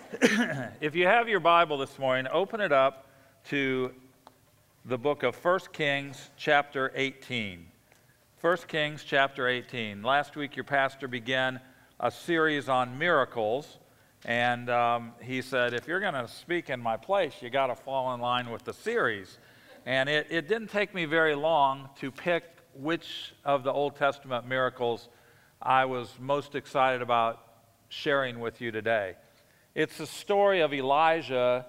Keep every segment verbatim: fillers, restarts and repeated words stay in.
If you have your Bible this morning, open it up to the book of First Kings, chapter eighteen. First Kings, chapter eighteen. Last week, your pastor began a series on miracles, and um, he said, if you're going to speak in my place, you got to fall in line with the series. And it, it didn't take me very long to pick which of the Old Testament miracles I was most excited about sharing with you today. It's the story of Elijah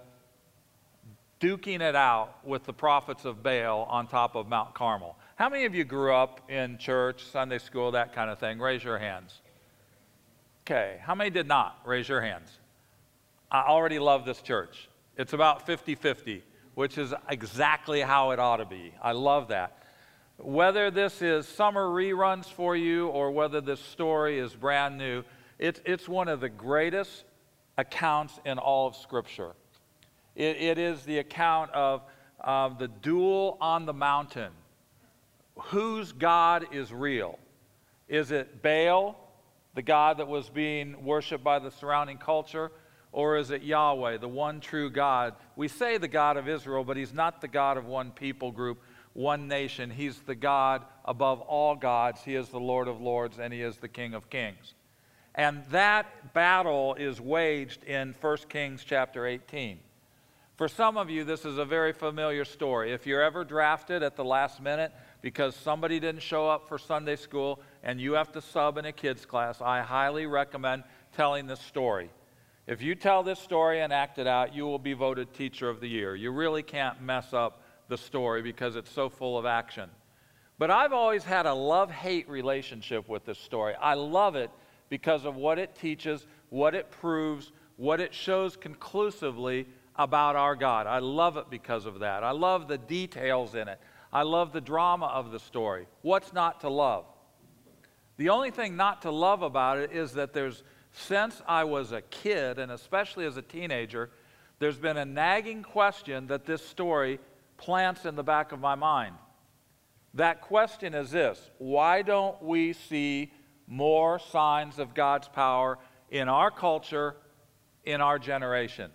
duking it out with the prophets of Baal on top of Mount Carmel. How many of you grew up in church, Sunday school, that kind of thing? Raise your hands. Okay. How many did not? Raise your hands. I already love this church. It's about fifty fifty, which is exactly how it ought to be. I love that. Whether this is summer reruns for you or whether this story is brand new, it's, it's one of the greatest accounts in all of Scripture. It, it is the account of uh, the duel on the mountain. Whose God is real? Is it Baal, the God that was being worshipped by the surrounding culture, or is it Yahweh, the one true God? We say the God of Israel, but he's not the God of one people group, one nation. He's the God above all gods. He is the Lord of lords, and he is the King of kings. And that battle is waged in First Kings chapter eighteen. For some of you, this is a very familiar story. If you're ever drafted at the last minute because somebody didn't show up for Sunday school and you have to sub in a kids class, I highly recommend telling this story. If you tell this story and act it out, you will be voted Teacher of the Year. You really can't mess up the story because it's so full of action. But I've always had a love-hate relationship with this story. I love it because of what it teaches, what it proves, what it shows conclusively about our God. I love it because of that. I love the details in it. I love the drama of the story. What's not to love? The only thing not to love about it is that there's, since I was a kid, and especially as a teenager, there's been a nagging question that this story plants in the back of my mind. That question is this: why don't we see more signs of God's power in our culture, in our generation?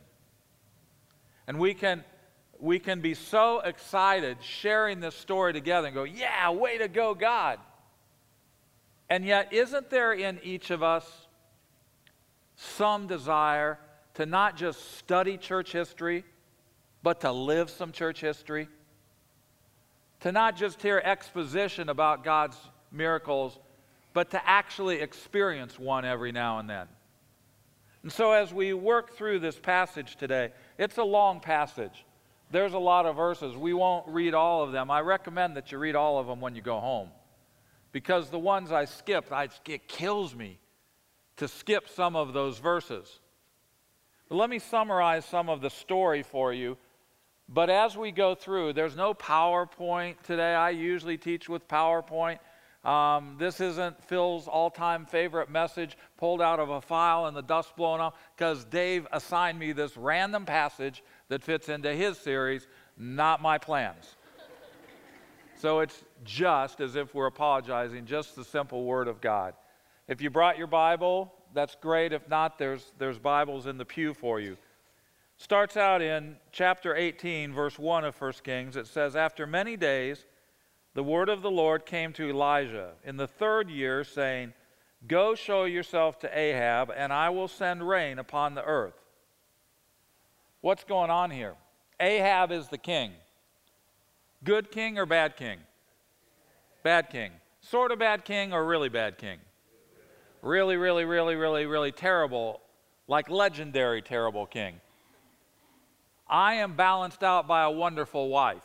And we can, we can be so excited sharing this story together and go, yeah, way to go, God. And yet, isn't there in each of us some desire to not just study church history, but to live some church history? To not just hear exposition about God's miracles, but to actually experience one every now and then. And so as we work through this passage today, it's a long passage. There's a lot of verses. We won't read all of them. I recommend that you read all of them when you go home, because the ones I skipped, I, it kills me to skip some of those verses. But let me summarize some of the story for you. But as we go through, there's no PowerPoint today. I usually teach with PowerPoint. Um, this isn't Phil's all-time favorite message pulled out of a file and the dust blown off, because Dave assigned me this random passage that fits into his series, not my plans. So it's just as if we're apologizing, just the simple Word of God. If you brought your Bible, that's great. If not, there's, there's Bibles in the pew for you. Starts out in chapter eighteen, verse one of First Kings. It says, after many days, the word of the Lord came to Elijah in the third year, saying, go show yourself to Ahab, and I will send rain upon the earth. What's going on here? Ahab is the king. Good king or bad king? Bad king. Sort of bad king or really bad king? Really, really, really, really, really terrible, like legendary terrible king. I am balanced out by a wonderful wife.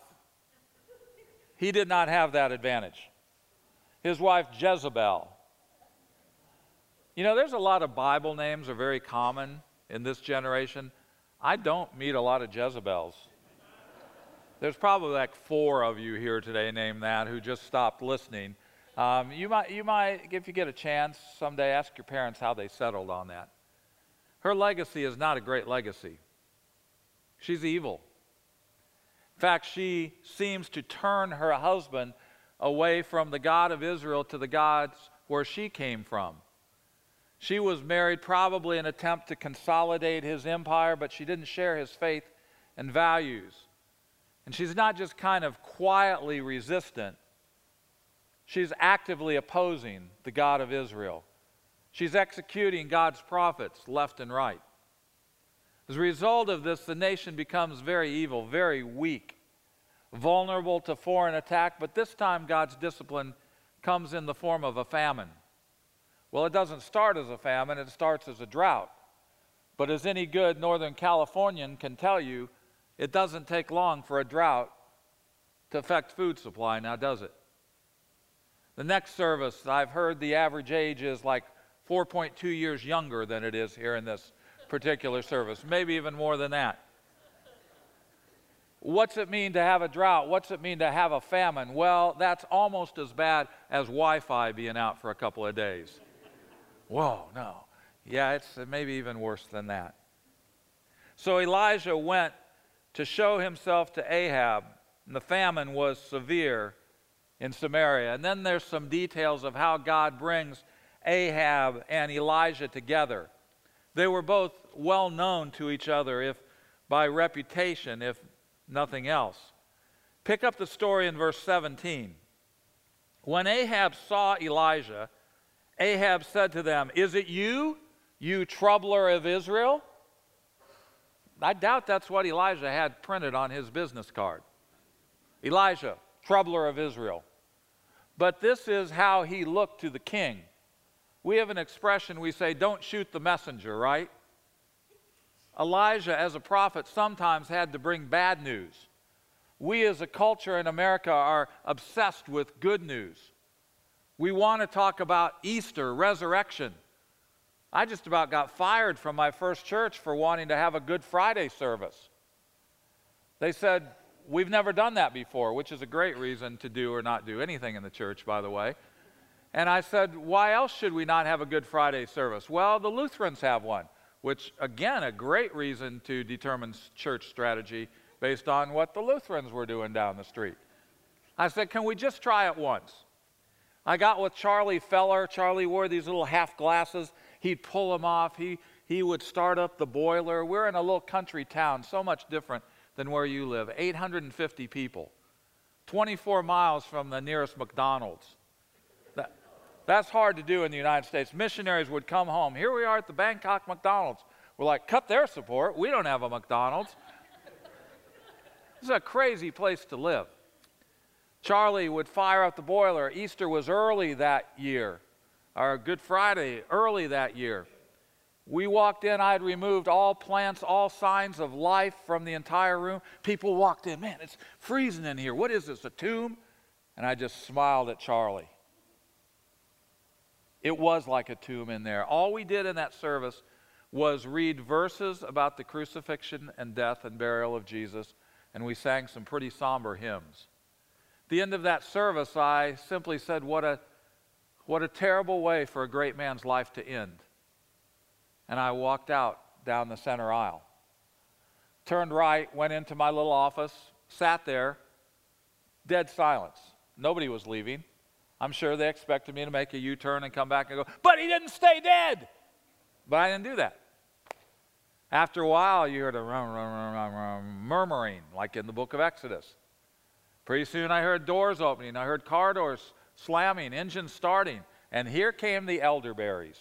He did not have that advantage. His wife, Jezebel. You know, there's a lot of Bible names are very common in this generation. I don't meet a lot of Jezebels. There's probably like four of you here today named that who just stopped listening. Um, you might, you might, if you get a chance someday, ask your parents how they settled on that. Her legacy is not a great legacy. She's evil. In fact, she seems to turn her husband away from the God of Israel to the gods where she came from. She was married probably in an attempt to consolidate his empire, but she didn't share his faith and values. And she's not just kind of quietly resistant. She's actively opposing the God of Israel. She's executing God's prophets left and right. As a result of this, the nation becomes very evil, very weak, vulnerable to foreign attack, but this time God's discipline comes in the form of a famine. Well, it doesn't start as a famine, it starts as a drought. But as any good Northern Californian can tell you, it doesn't take long for a drought to affect food supply, now does it? The next service, I've heard the average age is like four point two years younger than it is here in this particular service, maybe even more than that. What's it mean to have a drought? What's it mean to have a famine? Well, that's almost as bad as Wi-Fi being out for a couple of days. Whoa, no. Yeah, it's maybe even worse than that. So Elijah went to show himself to Ahab, and the famine was severe in Samaria. And then there's some details of how God brings Ahab and Elijah together. They were both well known to each other, if by reputation, if nothing else. Pick up the story in verse seventeen. When Ahab saw Elijah, Ahab said to them, "Is it you, you troubler of Israel?" I doubt that's what Elijah had printed on his business card. Elijah, troubler of Israel. But this is how he looked to the king. We have an expression, we say, don't shoot the messenger, right? Elijah, as a prophet, sometimes had to bring bad news. We as a culture in America are obsessed with good news. We want to talk about Easter, resurrection. I just about got fired from my first church for wanting to have a Good Friday service. They said, we've never done that before, which is a great reason to do or not do anything in the church, by the way. And I said, why else should we not have a Good Friday service? Well, the Lutherans have one, which, again, a great reason to determine church strategy based on what the Lutherans were doing down the street. I said, can we just try it once? I got with Charlie Feller. Charlie wore these little half glasses. He'd pull them off. He, he would start up the boiler. We're in a little country town, so much different than where you live. eight hundred fifty people, twenty-four miles from the nearest McDonald's. That, that's hard to do in the United States. Missionaries would come home. Here we are at the Bangkok McDonald's. We're like, cut their support. We don't have a McDonald's. This is a crazy place to live. Charlie would fire up the boiler. Easter was early that year, or Good Friday, early that year. We walked in, I had removed all plants, all signs of life from the entire room. People walked in, man, it's freezing in here. What is this, a tomb? And I just smiled at Charlie. It was like a tomb in there. All we did in that service was read verses about the crucifixion and death and burial of Jesus, and we sang some pretty somber hymns. At the end of that service, I simply said, what a, what a terrible way for a great man's life to end. And I walked out down the center aisle. Turned right, went into my little office, sat there, dead silence. Nobody was leaving. I'm sure they expected me to make a U-turn and come back and go, but he didn't stay dead. But I didn't do that. After a while, you heard a rum, rum, rum, rum, rum, murmuring, like in the book of Exodus. Pretty soon I heard doors opening. I heard car doors slamming, engines starting. And here came the elderberries.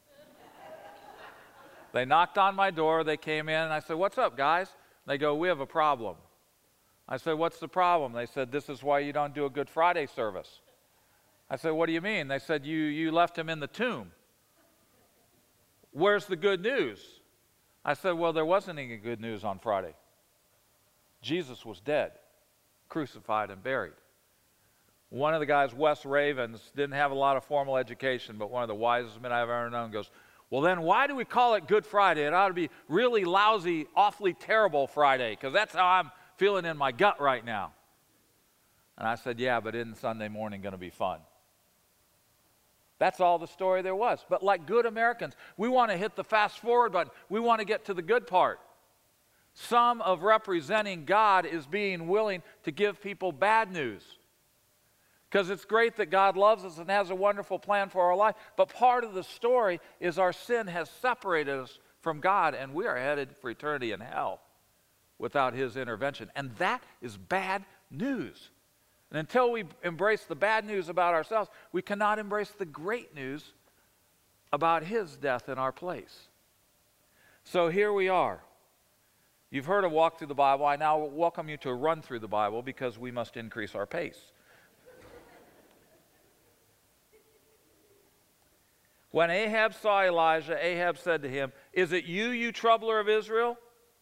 They knocked on my door. They came in, and I said, what's up, guys? They go, we have a problem. I said, what's the problem? They said, this is why you don't do a Good Friday service. I said, what do you mean? They said, you, you left him in the tomb. Where's the good news? I said, well, there wasn't any good news on Friday. Jesus was dead, crucified and buried. One of the guys, Wes Ravens, didn't have a lot of formal education, but one of the wisest men I've ever known, goes, well, then why do we call it Good Friday? It ought to be really lousy, awfully terrible Friday, because that's how I'm feeling in my gut right now. And I said, yeah, but isn't Sunday morning going to be fun? That's all the story there was. But like good Americans, we want to hit the fast forward button. We want to get to the good part. Some of representing God is being willing to give people bad news. Because it's great that God loves us and has a wonderful plan for our life. But part of the story is our sin has separated us from God, and we are headed for eternity in hell without his intervention. And that is bad news. And until we embrace the bad news about ourselves, we cannot embrace the great news about his death in our place. So here we are. You've heard a walk through the Bible. I now welcome you to a run through the Bible because we must increase our pace. When Ahab saw Elijah, Ahab said to him, "Is it you, you troubler of Israel?"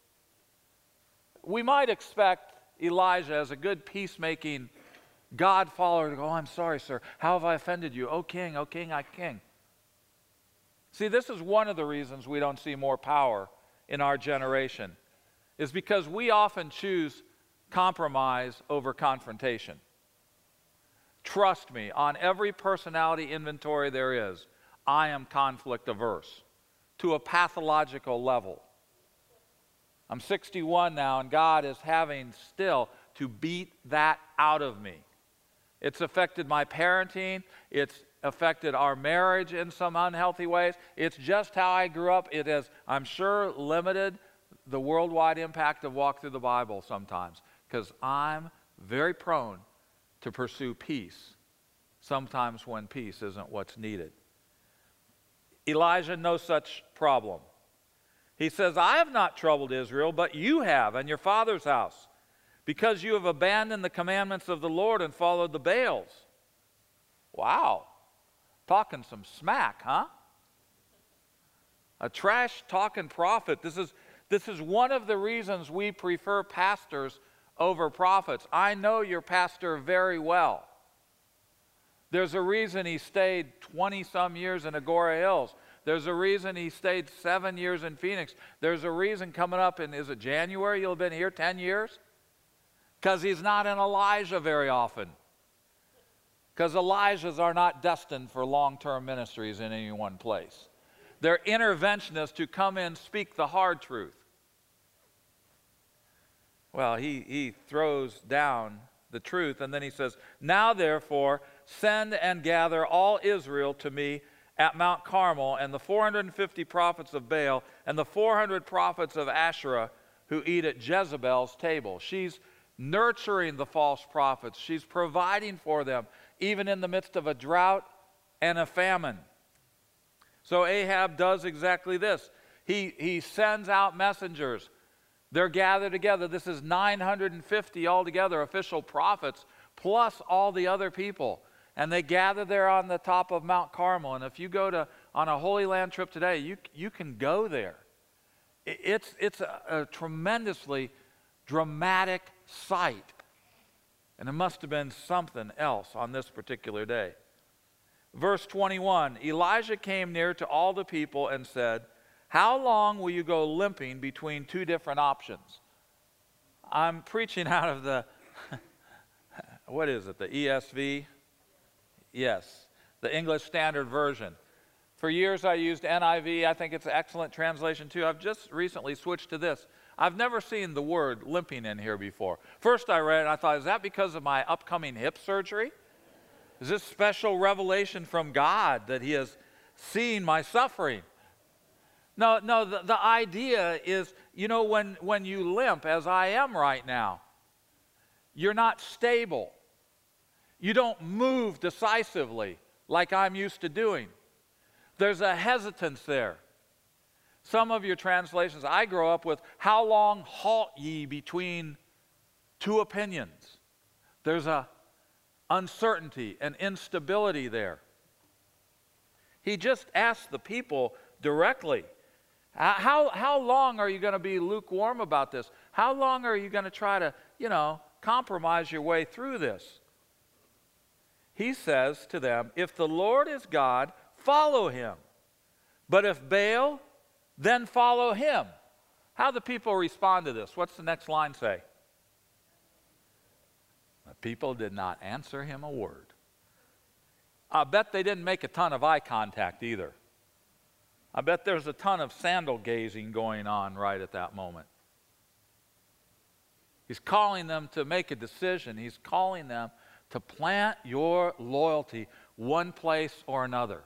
We might expect Elijah, as a good peacemaking God follower, to go, "Oh, I'm sorry, sir. How have I offended you? O king, O king, I king." See, this is one of the reasons we don't see more power in our generation, is because we often choose compromise over confrontation. Trust me, on every personality inventory there is, I am conflict averse to a pathological level. I'm sixty-one now, and God is having still to beat that out of me. It's affected my parenting. It's affected our marriage in some unhealthy ways. It's just how I grew up. It has, I'm sure, limited the worldwide impact of Walk Through the Bible sometimes, because I'm very prone to pursue peace, sometimes when peace isn't what's needed. Elijah, no such problem. He says, "I have not troubled Israel, but you have, and your father's house, because you have abandoned the commandments of the Lord and followed the Baals." Wow. Talking some smack, huh? A trash-talking prophet. This is, this is one of the reasons we prefer pastors over prophets. I know your pastor very well. There's a reason he stayed twenty-some years in Agora Hills. There's a reason he stayed seven years in Phoenix. There's a reason coming up in, is it January, you'll have been here ten years? Because he's not in Elijah very often. Because Elijahs are not destined for long-term ministries in any one place. They're interventionists who come in, speak the hard truth. Well, he, he throws down the truth, and then he says, "Now therefore, send and gather all Israel to me at Mount Carmel, and the four hundred fifty prophets of Baal, and the four hundred prophets of Asherah who eat at Jezebel's table." She's nurturing the false prophets. She's providing for them, even in the midst of a drought and a famine. So Ahab does exactly this. He, he sends out messengers. They're gathered together. This is nine hundred fifty altogether, official prophets, plus all the other people. And they gather there on the top of Mount Carmel. And if you go to on a Holy Land trip today, you, you can go there. It's, it's a, a tremendously dramatic sight. And it must have been something else on this particular day. Verse twenty-one, Elijah came near to all the people and said, "How long will you go limping between two different options?" I'm preaching out of the, what is it, the E S V? Yes, the English Standard Version. For years I used N I V. I think it's an excellent translation too. I've just recently switched to this. I've never seen the word limping in here before. First I read it and I thought, is that because of my upcoming hip surgery? Is this special revelation from God that he has seen my suffering? No, no, the, the idea is, you know, when, when you limp, as I am right now, you're not stable. You don't move decisively like I'm used to doing. There's a hesitance there. Some of your translations, I grow up with, "How long halt ye between two opinions?" There's a uncertainty and instability there. He just asked the people directly, how, how long are you going to be lukewarm about this? How long are you going to try to, you know, compromise your way through this? He says to them, "If the Lord is God, follow him. But if Baal, then follow him." How do the people respond to this? What's the next line say? The people did not answer him a word. I bet they didn't make a ton of eye contact either. I bet there's a ton of sandal gazing going on right at that moment. He's calling them to make a decision. He's calling them to plant your loyalty one place or another.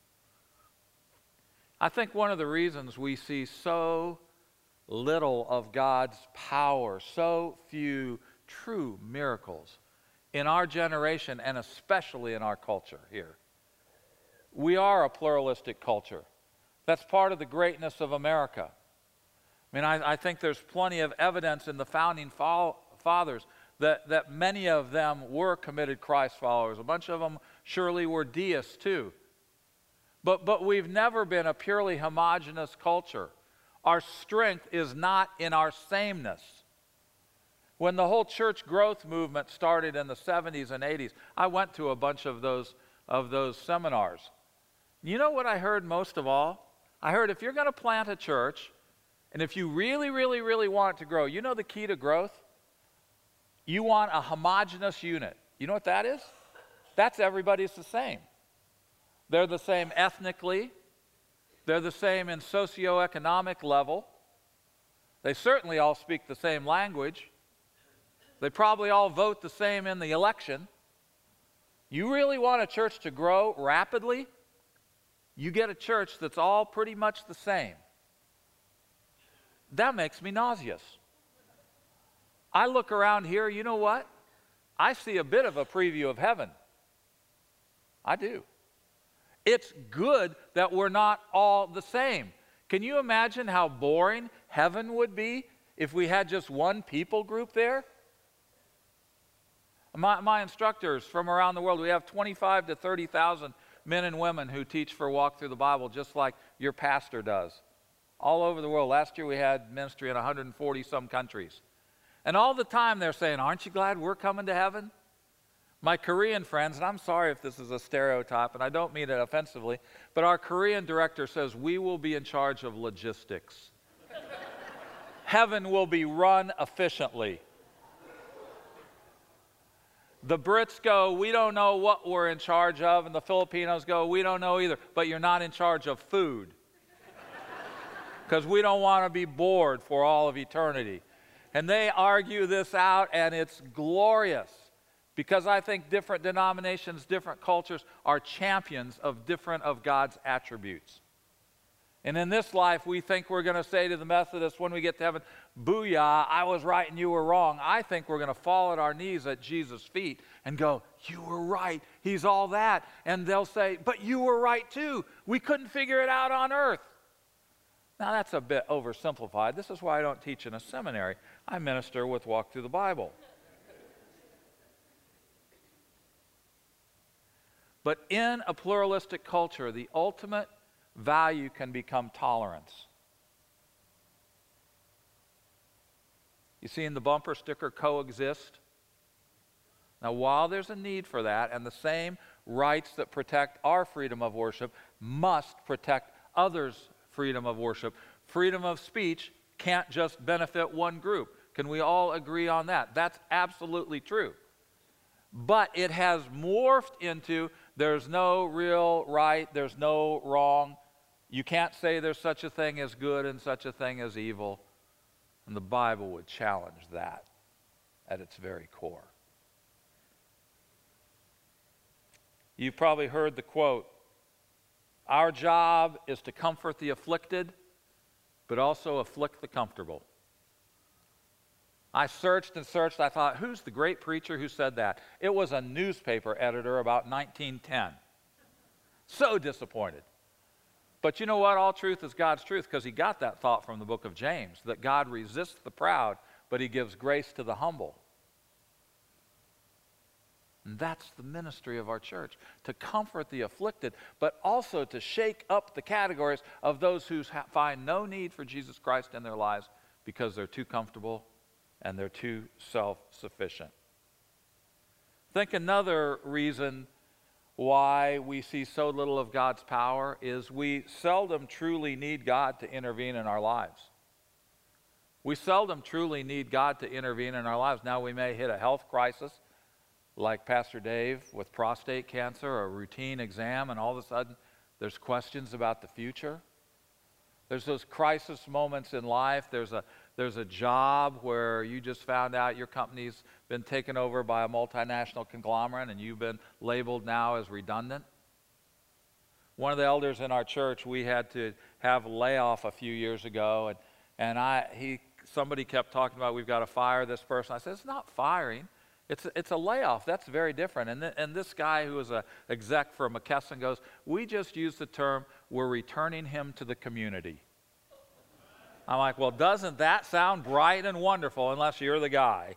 I think one of the reasons we see so little of God's power, so few true miracles in our generation and especially in our culture here. We are a pluralistic culture. That's part of the greatness of America. I mean, I, I think there's plenty of evidence in the founding fo- fathers that, that many of them were committed Christ followers. A bunch of them surely were deists too. But, but we've never been a purely homogeneous culture. Our strength is not in our sameness. When the whole church growth movement started in the seventies and eighties, I went to a bunch of those, of those seminars. You know what I heard most of all? I heard if you're going to plant a church, and if you really, really, really want it to grow, you know the key to growth? You want a homogeneous unit. You know what that is? That's everybody's the same. They're the same ethnically. They're the same in socioeconomic level. They certainly all speak the same language. They probably all vote the same in the election. You really want a church to grow rapidly? You get a church that's all pretty much the same. That makes me nauseous. I look around here, you know what? I see a bit of a preview of heaven. I do. It's good that we're not all the same. Can you imagine how boring heaven would be if we had just one people group there? My, my instructors from around the world, we have twenty-five to thirty thousand men and women who teach for Walk Through the Bible just like your pastor does. All over the world. Last year we had ministry in one hundred forty some countries. And all the time they're saying, aren't you glad we're coming to heaven? My Korean friends, and I'm sorry if this is a stereotype, and I don't mean it offensively, but our Korean director says we will be in charge of logistics. Heaven will be run efficiently. The Brits go, we don't know what we're in charge of, and the Filipinos go, we don't know either, but you're not in charge of food. Because we don't want to be bored for all of eternity. And they argue this out, and it's glorious. Because I think different denominations, different cultures are champions of different of God's attributes. And in this life, we think we're going to say to the Methodists when we get to heaven, booyah, I was right and you were wrong. I think we're going to fall at our knees at Jesus' feet and go, you were right, he's all that. And they'll say, but you were right too. We couldn't figure it out on earth. Now that's a bit oversimplified. This is why I don't teach in a seminary. I minister with Walk Through the Bible. But in a pluralistic culture, the ultimate value can become tolerance. You see in the bumper sticker, coexist. Now, while there's a need for that, and the same rights that protect our freedom of worship must protect others' freedom of worship, freedom of speech can't just benefit one group. Can we all agree on that? That's absolutely true. But it has morphed into there's no real right, there's no wrong. You can't say there's such a thing as good and such a thing as evil. And the Bible would challenge that at its very core. You've probably heard the quote, our job is to comfort the afflicted, but also afflict the comfortable. I searched and searched. I thought, who's the great preacher who said that? It was a newspaper editor about nineteen ten. So disappointed. But you know what? All truth is God's truth, because he got that thought from the book of James, that God resists the proud, but he gives grace to the humble. And that's the ministry of our church, to comfort the afflicted, but also to shake up the categories of those who find no need for Jesus Christ in their lives because they're too comfortable and they're too self-sufficient. I think another reason why we see so little of God's power is we seldom truly need God to intervene in our lives. We seldom truly need God to intervene in our lives. Now, we may hit a health crisis, like Pastor Dave with prostate cancer, a routine exam, and all of a sudden there's questions about the future. There's those crisis moments in life. There's a, there's a job where you just found out your company's been taken over by a multinational conglomerate and you've been labeled now as redundant. One of the elders in our church, we had to have a layoff a few years ago, and, and I, he, somebody kept talking about, we've got to fire this person. I said, it's not firing. It's, it's a layoff. That's very different. And, th and this guy who was an exec for McKesson goes, we just use the term, we're returning him to the community. I'm like, well, doesn't that sound bright and wonderful unless you're the guy?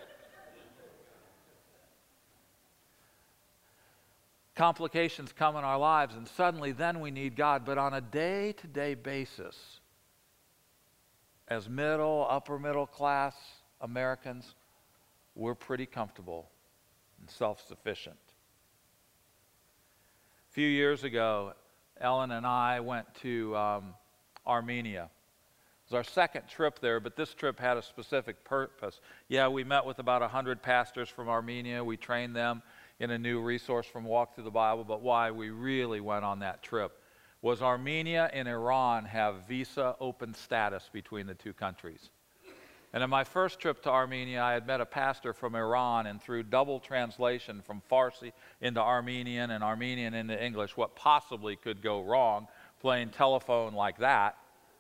Complications come in our lives, and suddenly then we need God. But on a day-to-day basis, as middle, upper middle class Americans, we're pretty comfortable and self-sufficient. A few years ago, Ellen and I went to um, Armenia. It was our second trip there, but this trip had a specific purpose. Yeah, we met with about one hundred pastors from Armenia. We trained them in a new resource from Walk Through the Bible, but why we really went on that trip was Armenia and Iran have visa open status between the two countries. And in my first trip to Armenia, I had met a pastor from Iran, and through double translation from Farsi into Armenian and Armenian into English, what possibly could go wrong playing telephone like that,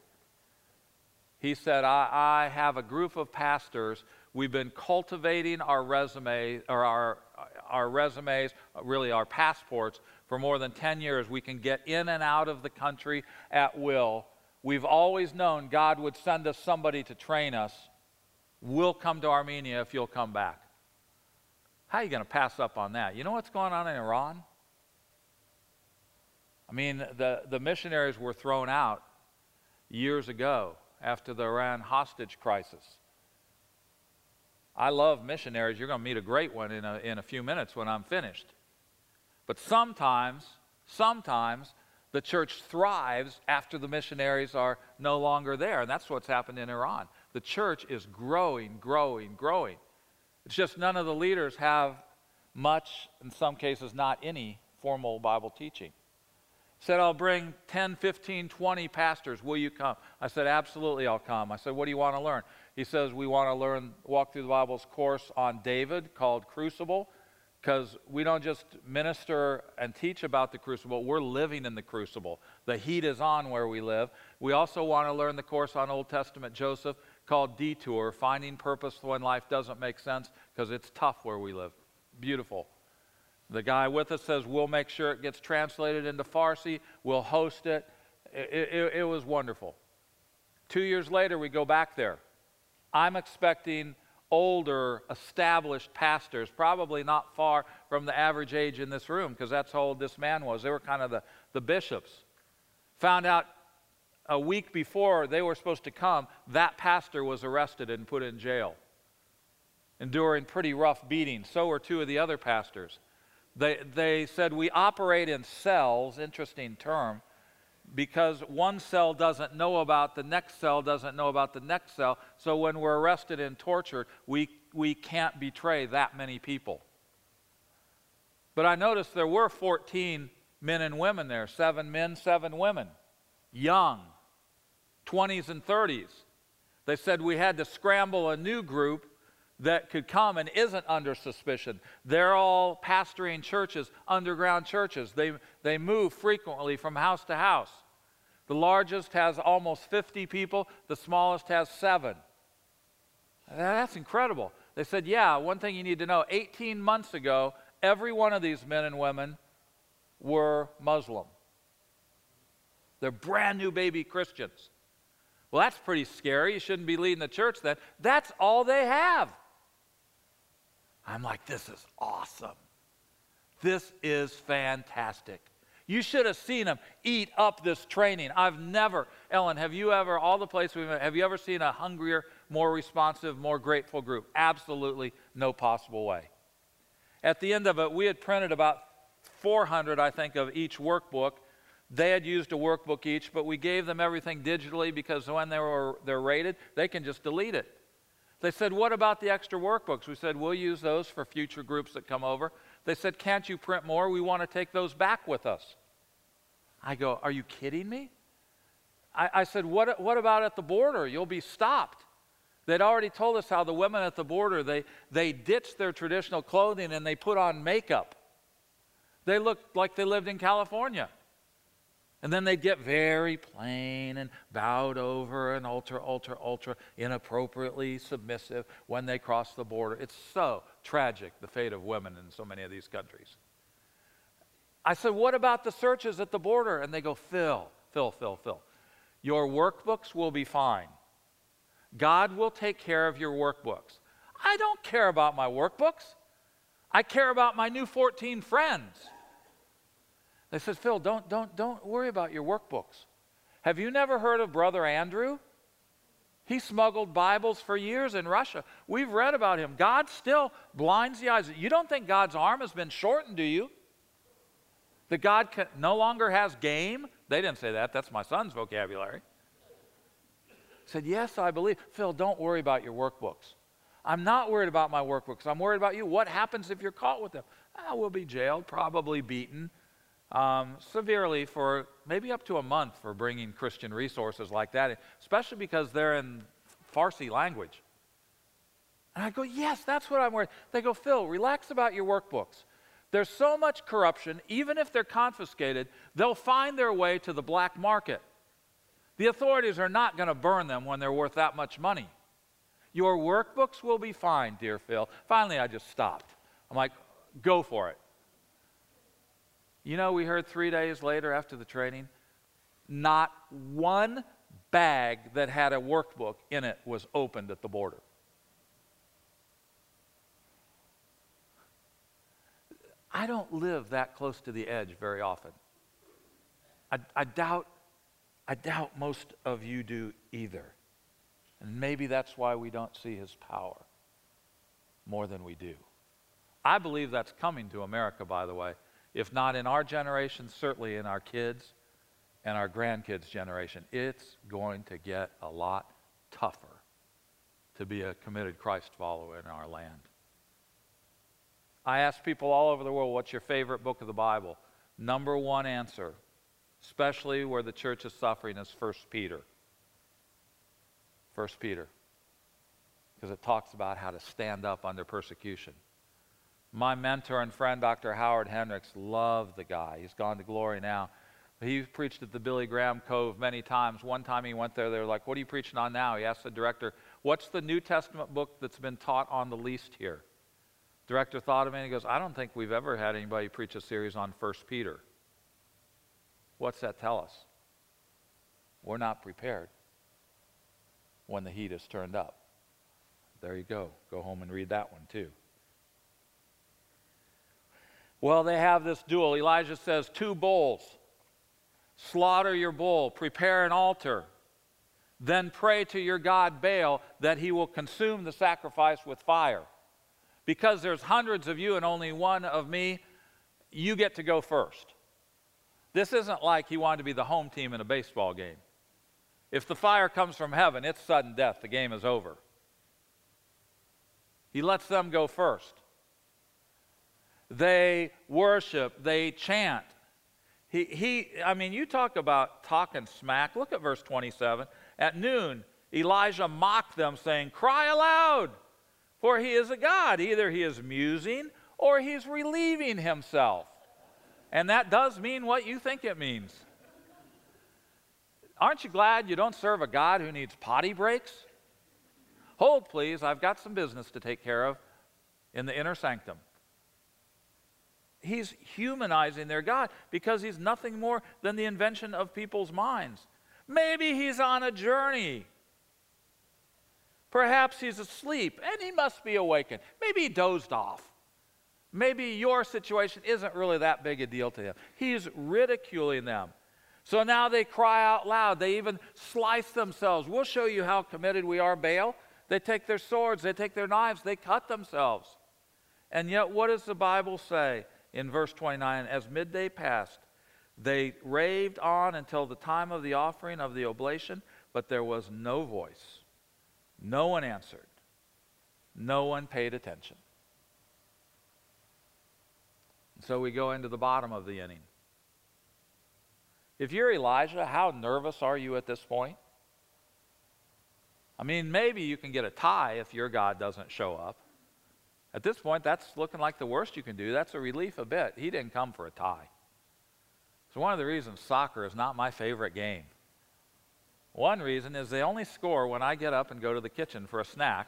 he said, I, I have a group of pastors. We've been cultivating our resume, or our, our resumes, really our passports, for more than ten years. We can get in and out of the country at will. We've always known God would send us somebody to train us. We'll come to Armenia if you'll come back. How are you going to pass up on that? You know what's going on in Iran? I mean, the, the missionaries were thrown out years ago after the Iran hostage crisis. I love missionaries. You're going to meet a great one in a, in a few minutes when I'm finished. But sometimes, sometimes the church thrives after the missionaries are no longer there, and that's what's happened in Iran. The church is growing, growing, growing. It's just none of the leaders have much, in some cases not any, formal Bible teaching. Said, I'll bring ten, fifteen, twenty pastors. Will you come? I said, absolutely, I'll come. I said, what do you want to learn? He says, we want to learn, Walk Through the Bible's course on David called Crucible, because we don't just minister and teach about the crucible, we're living in the crucible. The heat is on where we live. We also want to learn the course on Old Testament Joseph called Detour, Finding Purpose When Life Doesn't Make Sense, because it's tough where we live. Beautiful. The guy with us says, we'll make sure it gets translated into Farsi, we'll host it. It, it, it was wonderful. Two years later, we go back there. I'm expecting older, established pastors, probably not far from the average age in this room, because that's how old this man was. They were kind of the, the bishops. Found out a week before they were supposed to come, that pastor was arrested and put in jail, enduring pretty rough beatings. So were two of the other pastors. They, they said, we operate in cells, interesting term, because one cell doesn't know about the next cell, doesn't know about the next cell. So when we're arrested and tortured, we, we can't betray that many people. But I noticed there were fourteen men and women there, seven men, seven women, young, twenties and thirties. They said we had to scramble a new group that could come and isn't under suspicion. They're all pastoring churches, underground churches. They, they move frequently from house to house. The largest has almost fifty people. The smallest has seven. That's incredible. They said, yeah, one thing you need to know, eighteen months ago, every one of these men and women were Muslim. They're brand new baby Christians. Well, that's pretty scary. You shouldn't be leading the church then. That's all they have. I'm like, this is awesome. This is fantastic. You should have seen them eat up this training. I've never, Ellen, have you ever, all the places we've been, have you ever seen a hungrier, more responsive, more grateful group? Absolutely no possible way. At the end of it, we had printed about four hundred, I think, of each workbook. They had used a workbook each, but we gave them everything digitally because when they were, they're rated, they can just delete it. They said, what about the extra workbooks? We said, we'll use those for future groups that come over. They said, can't you print more? We want to take those back with us. I go, are you kidding me? I, I said, what, what about at the border? You'll be stopped. They'd already told us how the women at the border, they, they ditched their traditional clothing and they put on makeup. They looked like they lived in California. And then they'd get very plain and bowed over and ultra, ultra, ultra inappropriately submissive when they crossed the border. It's so tragic, the fate of women in so many of these countries. I said, what about the searches at the border? And they go, Phil, Phil, Phil, Phil, your workbooks will be fine. God will take care of your workbooks. I don't care about my workbooks. I care about my new fourteen friends. They said, Phil, don't, don't, don't worry about your workbooks. Have you never heard of Brother Andrew? He smuggled Bibles for years in Russia. We've read about him. God still blinds the eyes. You don't think God's arm has been shortened, do you? That God can, no longer has game? They didn't say that. That's my son's vocabulary. Said, yes, I believe. Phil, don't worry about your workbooks. I'm not worried about my workbooks. I'm worried about you. What happens if you're caught with them? Ah, we'll be jailed, probably beaten um, severely for maybe up to a month for bringing Christian resources like that, especially because they're in Farsi language. And I go, yes, that's what I'm worried. They go, Phil, relax about your workbooks. There's so much corruption, even if they're confiscated, they'll find their way to the black market. The authorities are not going to burn them when they're worth that much money. Your workbooks will be fine, dear Phil. Finally, I just stopped. I'm like, go for it. You know, we heard three days later after the training, not one bag that had a workbook in it was opened at the border. I don't live that close to the edge very often. I, I doubt I doubt most of you do either. And maybe that's why we don't see his power more than we do. I believe that's coming to America, by the way. If not in our generation, certainly in our kids and our grandkids' generation. It's going to get a lot tougher to be a committed Christ follower in our land. I ask people all over the world, what's your favorite book of the Bible? Number one answer, especially where the church is suffering, is First Peter. First Peter. Because it talks about how to stand up under persecution. My mentor and friend, Doctor Howard Hendricks, loved the guy. He's gone to glory now. He preached at the Billy Graham Cove many times. One time he went there, they were like, what are you preaching on now? He asked the director, what's the New Testament book that's been taught on the least here? Director thought of me and he goes, I don't think we've ever had anybody preach a series on First Peter. What's that tell us? We're not prepared when the heat is turned up. There you go. Go home and read that one too. Well, they have this duel. Elijah says, two bulls. Slaughter your bull. Prepare an altar. Then pray to your god Baal that he will consume the sacrifice with fire. Because there's hundreds of you and only one of me, you get to go first. This isn't like he wanted to be the home team in a baseball game. If the fire comes from heaven, it's sudden death. The game is over. He lets them go first. They worship. They chant. He, he, I mean, you talk about talking smack. Look at verse twenty-seven. At noon, Elijah mocked them, saying, cry aloud, for he is a god. Either he is musing or he's relieving himself. And that does mean what you think it means. Aren't you glad you don't serve a God who needs potty breaks? Hold, please. I've got some business to take care of in the inner sanctum. He's humanizing their God because he's nothing more than the invention of people's minds. Maybe he's on a journey. Perhaps he's asleep and he must be awakened. Maybe he dozed off. Maybe your situation isn't really that big a deal to him. He's ridiculing them. So now they cry out loud. They even slice themselves. We'll show you how committed we are, Baal. They take their swords, they take their knives, they cut themselves. And yet what does the Bible say in verse twenty-nine? As midday passed, they raved on until the time of the offering of the oblation, but there was no voice. No one answered. No one paid attention. So we go into the bottom of the inning. If you're Elijah, how nervous are you at this point? I mean, maybe you can get a tie if your God doesn't show up. At this point, that's looking like the worst you can do. That's a relief a bit. He didn't come for a tie. So one of the reasons soccer is not my favorite game. One reason is they only score when I get up and go to the kitchen for a snack.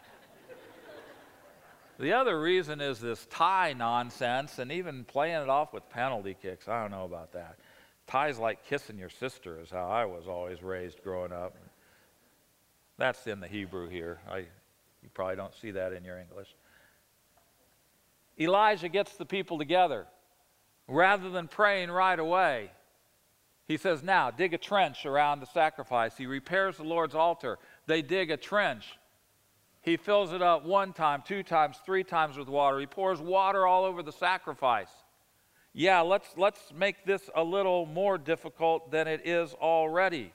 The other reason is this tie nonsense and even playing it off with penalty kicks. I don't know about that. Tie's like kissing your sister is how I was always raised growing up. That's in the Hebrew here. I, you probably don't see that in your English. Elijah gets the people together. Rather than praying right away, he says, now, dig a trench around the sacrifice. He repairs the Lord's altar. They dig a trench. He fills it up one time, two times, three times with water. He pours water all over the sacrifice. Yeah, let's, let's make this a little more difficult than it is already.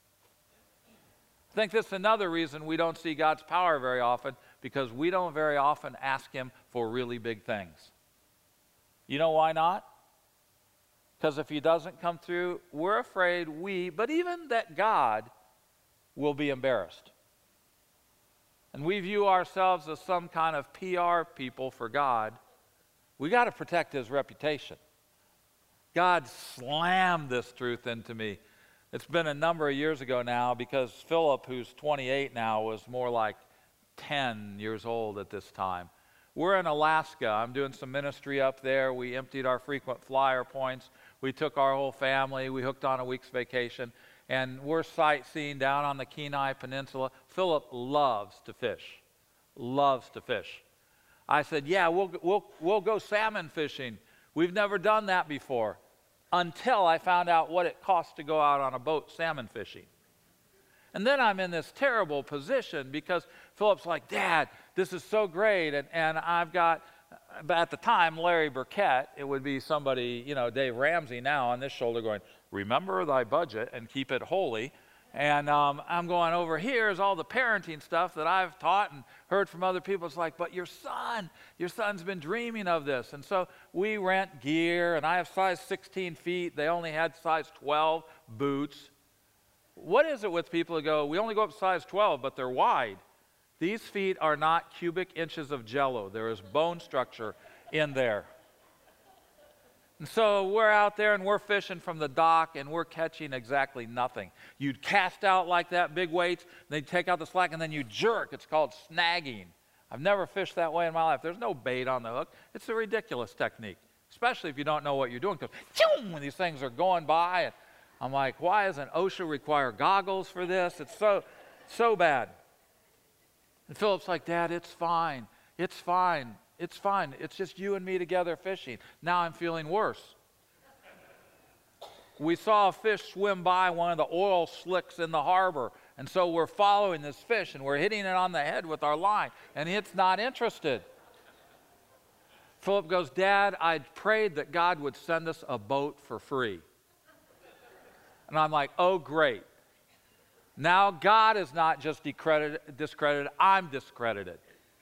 I think this is another reason we don't see God's power very often, because we don't very often ask him for really big things. You know why not? Because if he doesn't come through, we're afraid we, but even that God, will be embarrassed. And we view ourselves as some kind of P R people for God. We got to protect his reputation. God slammed this truth into me. It's been a number of years ago now, because Philip, who's twenty-eight now, was more like ten years old at this time. We're in Alaska. I'm doing some ministry up there. We emptied our frequent flyer points. We took our whole family. We hooked on a week's vacation. And we're sightseeing down on the Kenai Peninsula. Philip loves to fish. Loves to fish. I said, yeah, we'll, we'll, we'll go salmon fishing. We've never done that before. Until I found out what it costs to go out on a boat salmon fishing. And then I'm in this terrible position, because Philip's like, Dad, this is so great. And, and I've got, at the time, Larry Burkett. It would be somebody, you know, Dave Ramsey now on this shoulder going, remember thy budget and keep it holy. And um, I'm going, over here is all the parenting stuff that I've taught and heard from other people. It's like, but your son, your son's been dreaming of this. And so we rent gear, and I have size sixteen feet. They only had size twelve boots. What is it with people who go, we only go up to size twelve, but they're wide? These feet are not cubic inches of jello. There is bone structure in there. And so we're out there and we're fishing from the dock, and we're catching exactly nothing. You'd cast out like that, big weights, then you take out the slack, and then you jerk. It's called snagging. I've never fished that way in my life. There's no bait on the hook. It's a ridiculous technique, especially if you don't know what you're doing, because when these things are going by, and I'm like, why doesn't OSHA require goggles for this? It's so, so bad. And Philip's like, Dad, it's fine. It's fine. It's fine. It's just you and me together fishing. Now I'm feeling worse. We saw a fish swim by one of the oil slicks in the harbor, and so we're following this fish, and we're hitting it on the head with our line, and it's not interested. Philip goes, Dad, I prayed that God would send us a boat for free. And I'm like, oh, great. Now God is not just discredited, discredited, I'm discredited.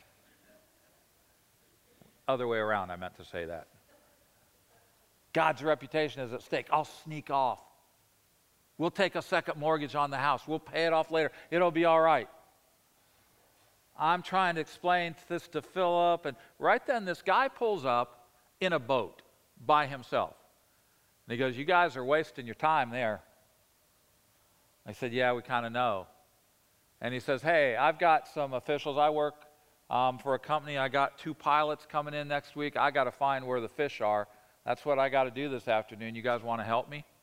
Other way around, I meant to say that. God's reputation is at stake. I'll sneak off. We'll take a second mortgage on the house. We'll pay it off later. It'll be all right. I'm trying to explain this to Philip, and right then this guy pulls up in a boat by himself. And he goes, you guys are wasting your time there. I said, yeah, we kind of know. And he says, hey, I've got some officials. I work um, for a company. I got two pilots coming in next week. I got to find where the fish are. That's what I got to do this afternoon. You guys want to help me?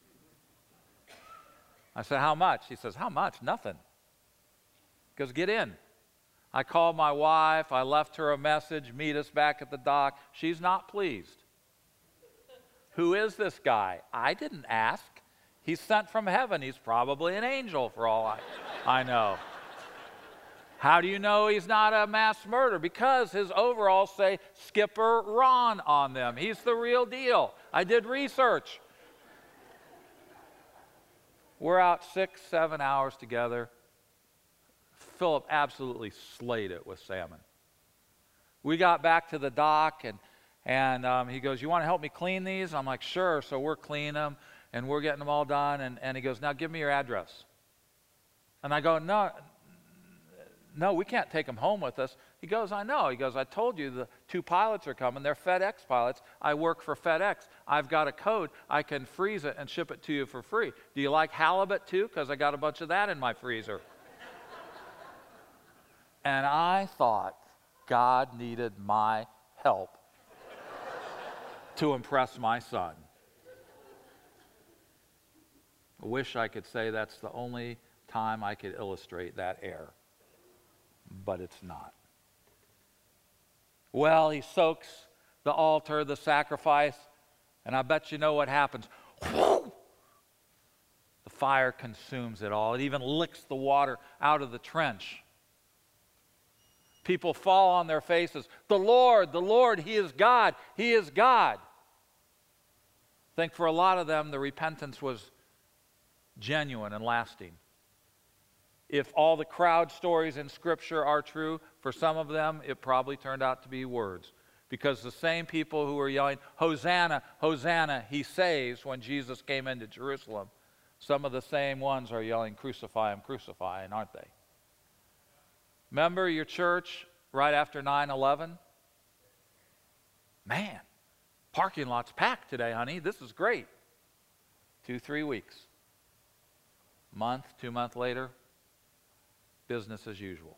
I said, how much? He says, how much? Nothing. He goes, get in. I called my wife. I left her a message. Meet us back at the dock. She's not pleased. Who is this guy? I didn't ask. He's sent from heaven. He's probably an angel for all I, I know. How do you know he's not a mass murderer? Because his overalls say Skipper Ron on them. He's the real deal. I did research. We're out six, seven hours together. Philip absolutely slayed it with salmon. We got back to the dock, and, and um, he goes, you want to help me clean these? I'm like, sure. So we're cleaning them. and we're getting them all done, and, and he goes, now give me your address. And I go, no, no, we can't take them home with us. He goes, I know. He goes, I told you the two pilots are coming. They're FedEx pilots. I work for FedEx. I've got a code. I can freeze it and ship it to you for free. Do you like halibut too? Because I got a bunch of that in my freezer. And I thought God needed my help to impress my son. I wish I could say that's the only time I could illustrate that air, but it's not. Well, he soaks the altar, the sacrifice, and I bet you know what happens. The fire consumes it all. It even licks the water out of the trench. People fall on their faces. The Lord, the Lord, He is God. He is God. I think for a lot of them, the repentance was genuine and lasting. If all the crowd stories in Scripture are true, for some of them, it probably turned out to be words. Because the same people who were yelling, Hosanna, Hosanna, He saves, when Jesus came into Jerusalem, some of the same ones are yelling, crucify Him, crucify Him, aren't they? Remember your church right after nine eleven? Man, parking lot's packed today, honey. This is great. Two, three weeks. Month, two months later, business as usual.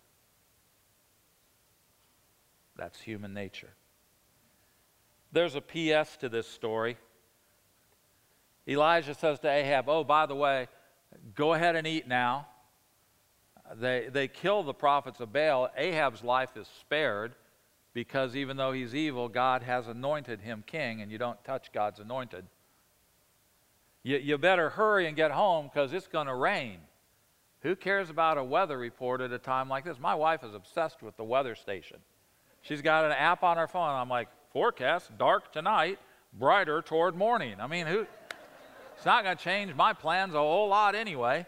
That's human nature. There's a P S to this story. Elijah says to Ahab, oh, by the way, go ahead and eat now. They, they kill the prophets of Baal. Ahab's life is spared because even though he's evil, God has anointed him king, and you don't touch God's anointed. You, you better hurry and get home because it's going to rain. Who cares about a weather report at a time like this? My wife is obsessed with the weather station. She's got an app on her phone. I'm like, forecast, dark tonight, brighter toward morning. I mean, who? It's not going to change my plans a whole lot anyway.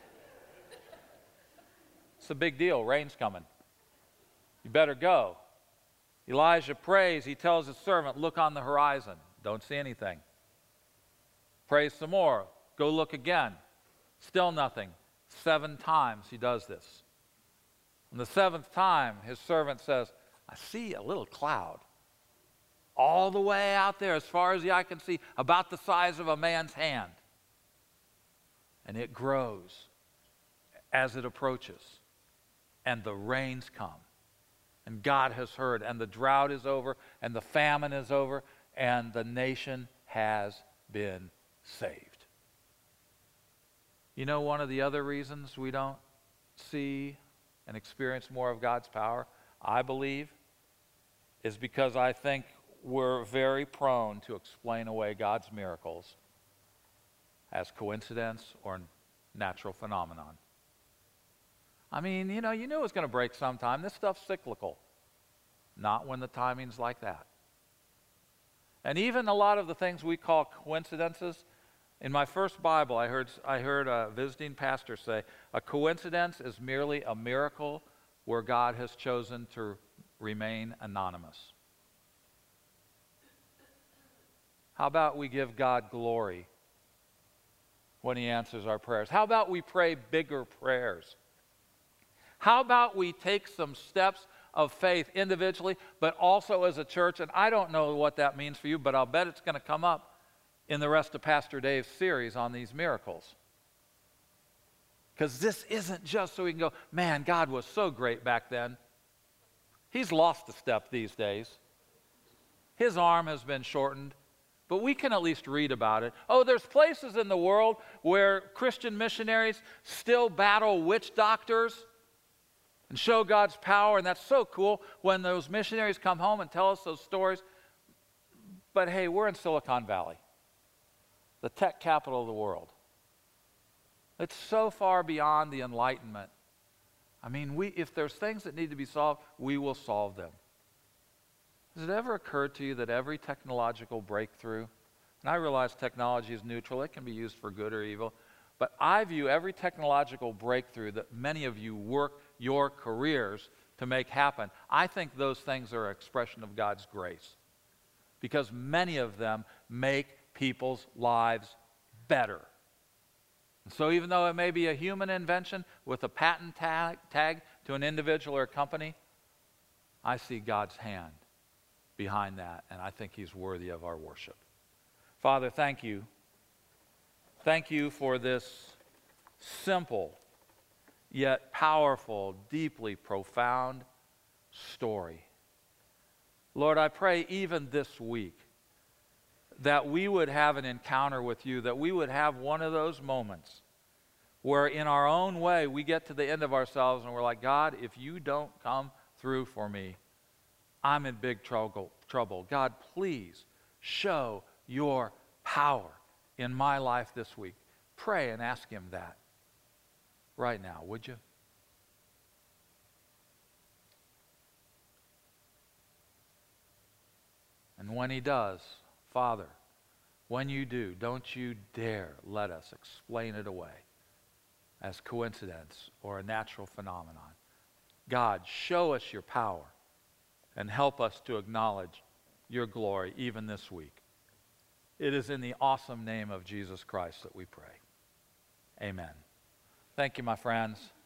It's a big deal. Rain's coming. You better go. Elijah prays. He tells his servant, look on the horizon. Don't see anything. Prays some more. Go look again. Still nothing. Seven times he does this. And the seventh time, his servant says, I see a little cloud all the way out there, as far as the eye can see, about the size of a man's hand. And it grows as it approaches. And the rains come. And God has heard. And the drought is over. And the famine is over. And the nation has been saved. You know, one of the other reasons we don't see and experience more of God's power, I believe, is because I think we're very prone to explain away God's miracles as coincidence or natural phenomenon. I mean, you know, you knew it was going to break sometime. This stuff's cyclical. Not when the timing's like that. And even a lot of the things we call coincidences, in my first Bible, I heard, I heard a visiting pastor say, a coincidence is merely a miracle where God has chosen to remain anonymous. How about we give God glory when He answers our prayers? How about we pray bigger prayers? How about we take some steps of faith individually, but also as a church? And I don't know what that means for you, but I'll bet it's going to come up in the rest of Pastor Dave's series on these miracles. Because this isn't just so we can go, man, God was so great back then. He's lost a step these days. His arm has been shortened, but we can at least read about it. Oh, there's places in the world where Christian missionaries still battle witch doctors and show God's power, and that's so cool when those missionaries come home and tell us those stories. But hey, we're in Silicon Valley, the tech capital of the world. It's so far beyond the Enlightenment. I mean, we, if there's things that need to be solved, we will solve them. Has it ever occurred to you that every technological breakthrough, and I realize technology is neutral, it can be used for good or evil, but I view every technological breakthrough that many of you work your careers to make happen, I think those things are an expression of God's grace. Because many of them make people's lives better. And so even though it may be a human invention with a patent tag, tag to an individual or a company, I see God's hand behind that, and I think he's worthy of our worship. Father, thank you. Thank you for this simple yet powerful, deeply profound story. Lord, I pray even this week that we would have an encounter with you, that we would have one of those moments where in our own way we get to the end of ourselves and we're like, God, if you don't come through for me, I'm in big trouble. trouble. God, please show your power in my life this week. Pray and ask him that right now, would you? And when he does, Father, when you do, don't you dare let us explain it away as coincidence or a natural phenomenon. God, show us your power and help us to acknowledge your glory even this week. It is in the awesome name of Jesus Christ that we pray. Amen. Thank you, my friends.